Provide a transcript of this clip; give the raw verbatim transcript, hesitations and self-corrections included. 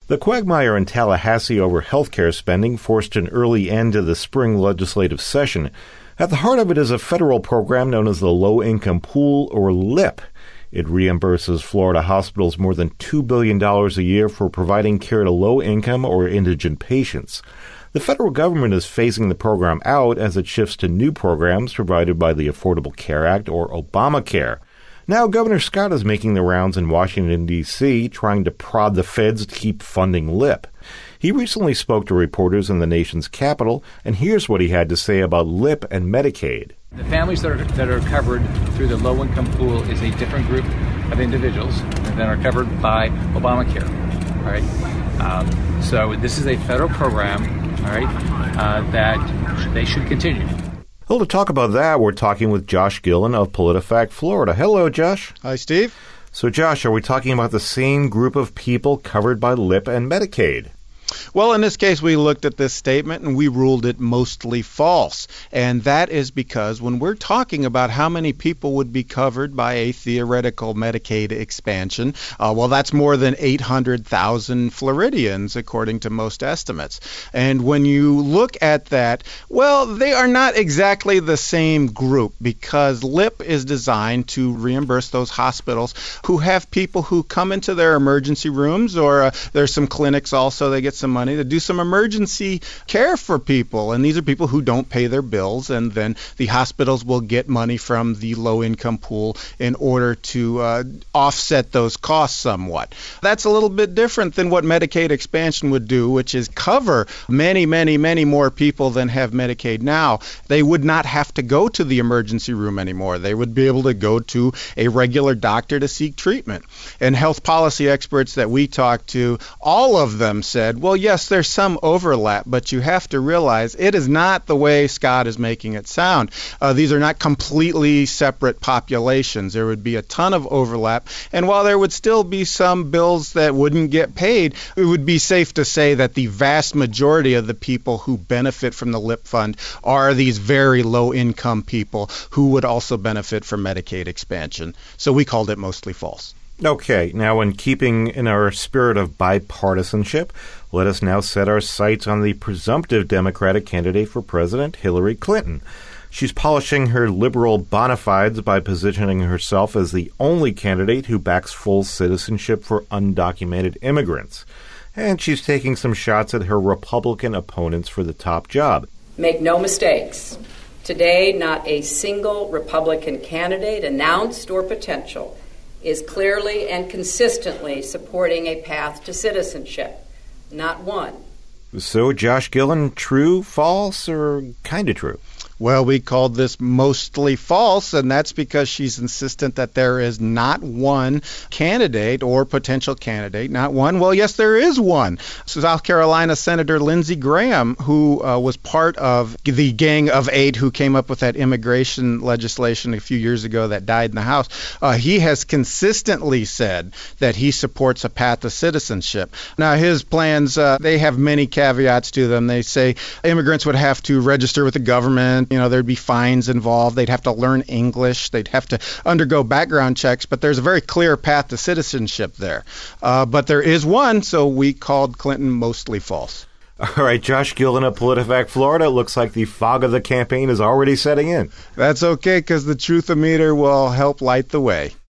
The quagmire in Tallahassee over healthcare spending forced an early end to the spring legislative session. At the heart of it is a federal program known as the Low Income Pool, or LIP. It reimburses Florida hospitals more than two billion dollars a year for providing care to low-income or indigent patients. The federal government is phasing the program out as it shifts to new programs provided by the Affordable Care Act, or Obamacare. Now, Governor Scott is making the rounds in Washington, D C, trying to prod the feds to keep funding LIP. He recently spoke to reporters in the nation's capital, and here's what he had to say about LIP and Medicaid. The families that are, that are covered through the low-income pool is a different group of individuals that are covered by Obamacare. All right. Um, so this is a federal program, all right, uh, that they should continue. Well, to talk about that, we're talking with Josh Gillen of PolitiFact Florida. Hello, Josh. Hi, Steve. So, Josh, are we talking about the same group of people covered by LIP and Medicaid? Well, in this case, we looked at this statement and we ruled it mostly false. And that is because when we're talking about how many people would be covered by a theoretical Medicaid expansion, uh, well, that's more than eight hundred thousand Floridians, according to most estimates. And when you look at that, well, they are not exactly the same group, because LIP is designed to reimburse those hospitals who have people who come into their emergency rooms, or uh, there's some clinics also, they get some money to do some emergency care for people. And these are people who don't pay their bills, and then the hospitals will get money from the low-income pool in order to uh, offset those costs somewhat. That's a little bit different than what Medicaid expansion would do, which is cover many, many, many more people than have Medicaid now. They would not have to go to the emergency room anymore. They would be able to go to a regular doctor to seek treatment. And health policy experts that we talked to, all of them said, well, yes, there's some overlap, but you have to realize it is not the way Scott is making it sound. Uh, these are not completely separate populations. There would be a ton of overlap. And while there would still be some bills that wouldn't get paid, it would be safe to say that the vast majority of the people who benefit from the LIP fund are these very low-income people who would also benefit from Medicaid expansion. So we called it mostly false. Okay, now in keeping in our spirit of bipartisanship, let us now set our sights on the presumptive Democratic candidate for president, Hillary Clinton. She's polishing her liberal bona fides by positioning herself as the only candidate who backs full citizenship for undocumented immigrants. And she's taking some shots at her Republican opponents for the top job. Make no mistakes. Today, not a single Republican candidate, announced or potential, is clearly and consistently supporting a path to citizenship. Not one. So, Josh Gillen, true, false, or kind of true? Well, we called this mostly false, and that's because she's insistent that there is not one candidate or potential candidate, not one. Well, yes, there is one. South Carolina Senator Lindsey Graham, who uh, was part of the Gang of Eight who came up with that immigration legislation a few years ago that died in the House, uh, he has consistently said that he supports a path to citizenship. Now, his plans, uh, they have many caveats to them. They say immigrants would have to register with the government. You know, there'd be fines involved. They'd have to learn English. They'd have to undergo background checks. But there's a very clear path to citizenship there. Uh, but there is one, so we called Clinton mostly false. All right, Josh Gillen of PolitiFact Florida. It looks like the fog of the campaign is already setting in. That's okay, because the truth-o-meter will help light the way.